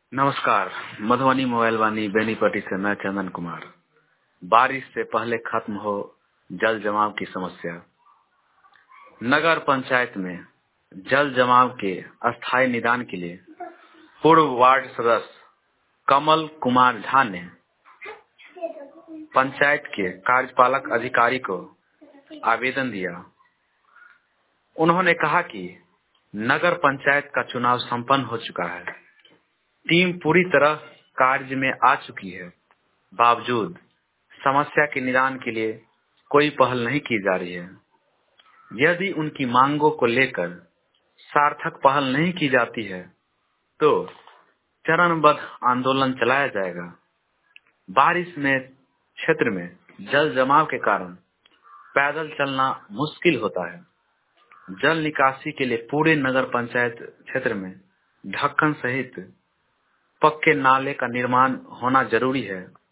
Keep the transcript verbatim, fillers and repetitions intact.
नमस्कार। मधुबनी मोबाइल वाणी बेनीपट्टी से मैं चंदन कुमार। बारिश से पहले खत्म हो जल जमाव की समस्या। नगर पंचायत में जल जमाव के अस्थायी निदान के लिए पूर्व वार्ड सदस्य कमल कुमार झा ने पंचायत के कार्यपालक अधिकारी को आवेदन दिया। उन्होंने कहा कि नगर पंचायत का चुनाव संपन्न हो चुका है, टीम पूरी तरह कार्य में आ चुकी है, बावजूद समस्या के निदान के लिए कोई पहल नहीं की जा रही है। यदि उनकी मांगों को लेकर सार्थक पहल नहीं की जाती है तो चरणबद्ध आंदोलन चलाया जाएगा। बारिश में क्षेत्र में जल जमाव के कारण पैदल चलना मुश्किल होता है। जल निकासी के लिए पूरे नगर पंचायत क्षेत्र में ढक्कन सहित पक्के नाले का निर्माण होना जरूरी है।